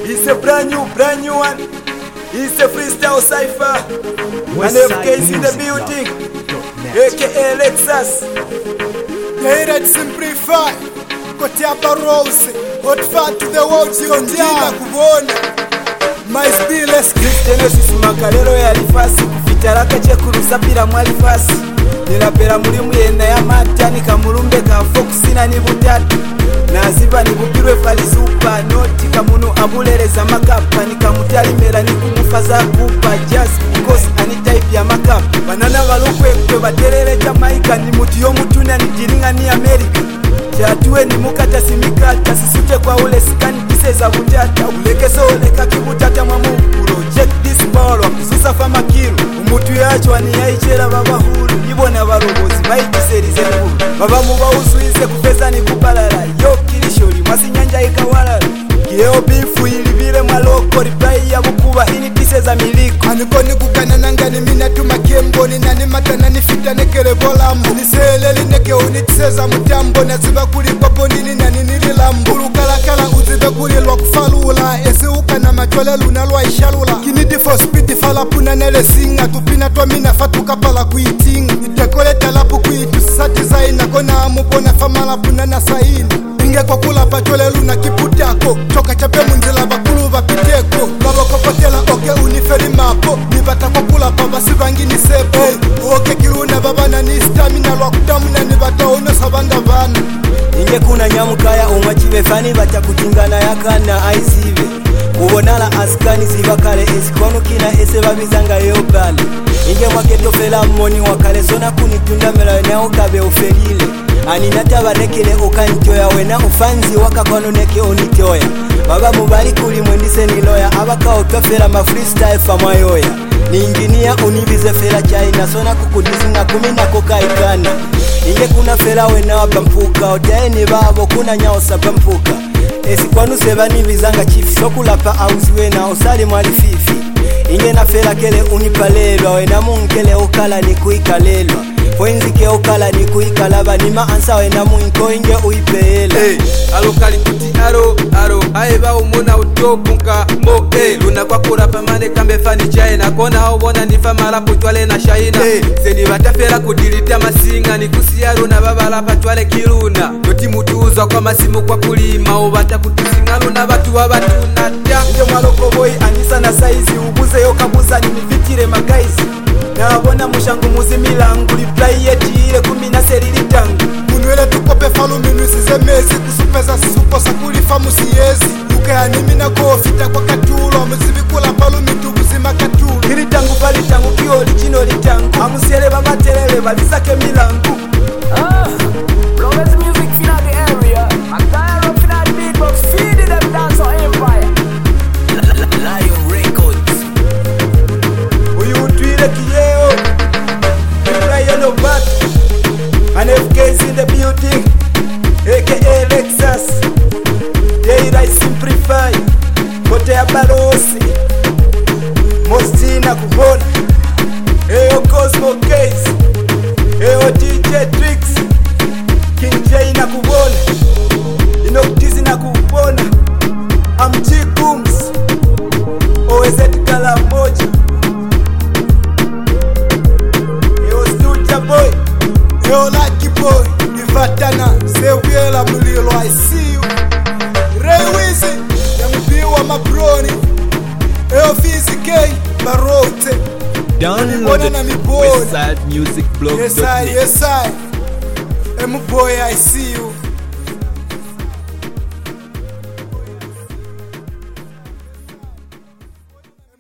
It's a brand new one. It's a freestyle cypher. And FK's in the building, aka Lexus. Let's simplify. Kotiapa Rose, hot fat to the world, Tina Kubona. My spilles Genesis makalero ya lifasi kufitaraka chekurusa pira mwalifasi. Nilapera mulimu yenda ya mata nikamulumbe ka fokusina ni butatu. Naziba nibupirwe fali super noti kamunu abuleleza makapa nikamutalimera nikumufaza kupa just because ani type ya makapa. Banana balukwe baterere Jamaica ni muti yo mutuna ni jiringa ni America. Chatuwe ni mukata simikata sisute kwa ule sikani kiseza butata uleke soleka kibutata mamukuro check this ball wakususa fama kiru umutu yacho ani yaichera babahuru ibona barobozi bayitiserize nkuru baba mubawusuize kupeza ni kubalala yo kilishori masinyanja ikawalala kieo bifu ilibire maloko reply ya bukuba ini kiseza miliko anikoni kukana nangani mina tumakemboni nani matana nifita nekere bolambo niseleli neke unitiseza mutambo naziba kuli papo nini nani nililambo ulukalakala uzibe kulilwa kufalula esi ukana machole luna lwa ishalula kinidi for speed falapuna nele singa tupina twamina fatuka pala kuitinga itekole talapu kuitusisa designer kona amupona famalapuna na saini inge kwa kula pachole luna kiputako choka chape munzila bakulu bapiteko babakopotela oke uniferi mapo nibata kwa kula paba sivangi ni sepo oke kiruna babana ni stamina lwa kutamuna nibata ono sabanda vana inge kuna nyamukaya umachive fani bata kutingana yakana aizive kubonala askani zibakale esikonu kina ese babizanga yobale inge mwaketo fela moni wakale zona kunitunda mela nao kabe uferile aninata barekele okanitoya wena ufanzi wakakono neke onitoya baba mubali kuli mwendise ni loya abaka otofela ma freestyle famayoya ni inginia unibize fela China sona kukudizinga kumina kokaikana inge kuna fela wena wabampuka otaeni babo kuna nyao sabampuka esikwanu seba nibizanga chief sokulapa auziwe na osali mwali fifi inge na fela kele unipalelwa wena munkele okala ni kuikalelwa Fwenzike okala ni kuikalaba nima ansa wena muinko inge uipeela alokali kuti aro aeba umuna utopunka mo luna kwa kurapa mane kambe fani China kona haubona nifa marapu twale na shaina seni batafera kudilita masinga ni kusiaru na baba lapa twale kiruna yoti mutuzwa kwa masimu kwa kulima ubata kutusinga luna batu wabatuna inge mwaloko boy anisa na saizi ubuze yokabuza ni mifitire magaizi nabona mushangu muzimilangu reply yetire kumina serili tangu munwele tukope falu minusize mezi kusupeza supo sakulifa musiyezi ukayani mina kofita kwa katulo muzibikula palu mitubuzima katulo hili tangu pali tangu kiyo lichino litangu amusiele babaterele balisake milangu Blowers music finna the area I'm tired of finna the beatbox feeding them dance on Empire Lion Records uyu utwile kiyeo reply no back and FK's in the building aka Lexus Deira simplify kote ya barosi Mostina kubona eyo Cosmo Case eyo DJ Tricks King J na kubona Inoktizi na kubona Amchi Kums OZ kala moja eyo Stuja Boy yo lucky boy nivatana sewiela mulilo I see you Ray Wizi yambiwa mabroni eyo Fizike barote Download it Westsidemusicblog.net. Yes I boy I see you